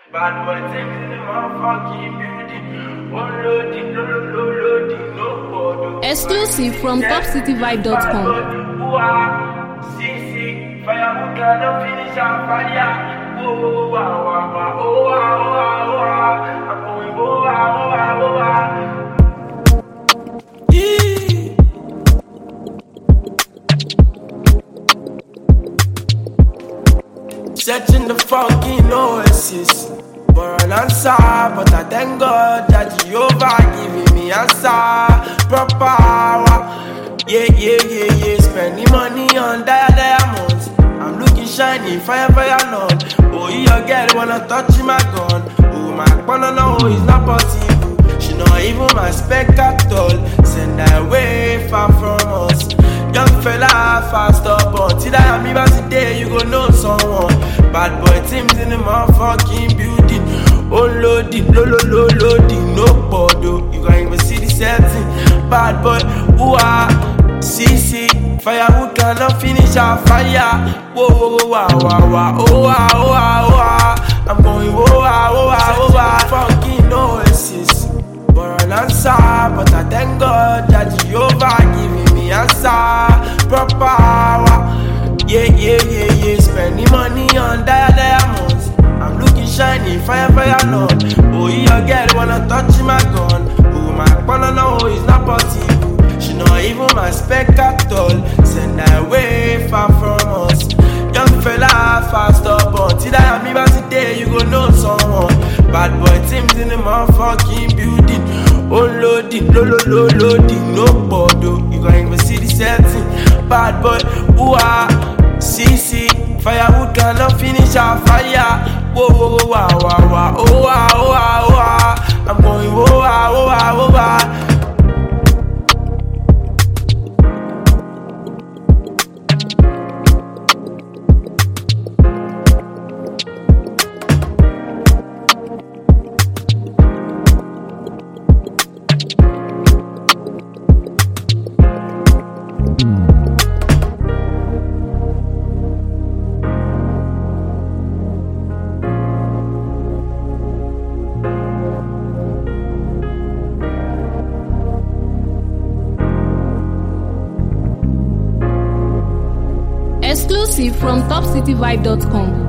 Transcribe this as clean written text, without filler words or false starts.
Bad boy things in the motherfucking building. Unloading, loading, no border. Exclusive from topcityvibe.com. CC, firewood cannot finish our fire. Oh, wow, I'm going, Searching the fucking oasis for an answer, but I thank God that Jehovah giving me answer. Proper hour, yeah. Spending money on diamonds. I'm looking shiny, fire none. Oh, your girl wanna touch my gun. Oh, my partner, no, it's not possible. She not even my spec at all. Send her away far from us. Young fella, fast up, but till I am even today, you gon' know someone. Bad boy teams in the motherfucking building. Unloading, loading, no border. You can't even see the setting. Bad boy, CC, firewood cannot finish our fire. Whoa, I'm going, fucking oasis for an answer, but I thank God that Jehovah giving me answer. Proper hour, yeah. Spending money on diamonds. I'm looking shiny, fire none. Oh, your girl wanna touch my gun. Oh, my partner, no, it's not possible. She not even my spec at all. Send her away far from us. Young fella, fast up, until I am even today, you gon' know someone. Bad boy teams in the motherfucking building. Unloading, loading, no border. You can't even see the setting. Bad boy, CC, firewood cannot finish our fire. Whoa, I'm going, Exclusive from topcityvibe.com.